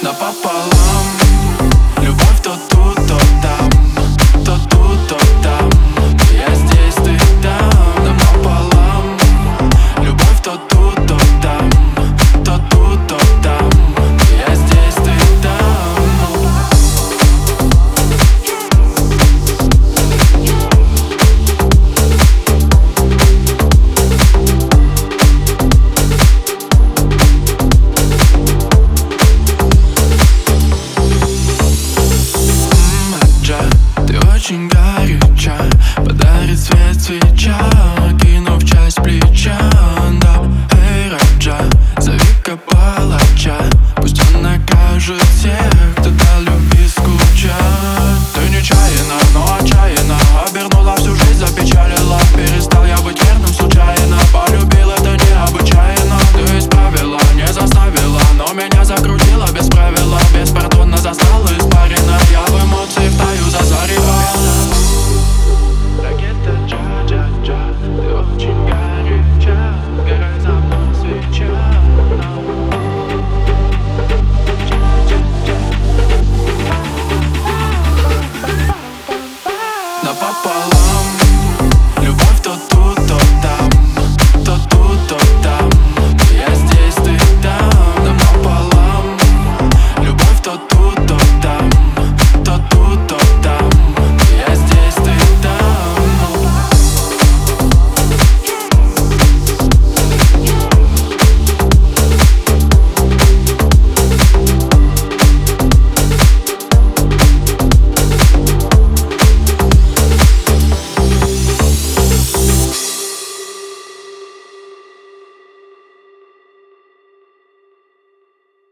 напополам. Любовь то тут, то там, то тут, то там. Я здесь, ты там, напополам. Любовь то тут, то там, то тут, то там. Я здесь, ты там. Ты очень горяча, подарит свет свеча, кинув часть плеча, да. Эй, Раджа, зови-ка палача, пусть он накажет всех, кто дал любви скучать. Ты нечаянно, но отчаянно обернула всю жизнь, запечалила. Перестал я быть верным случайно, полюбил это необычайно. Ты исправила, не заставила, но меня закрутила без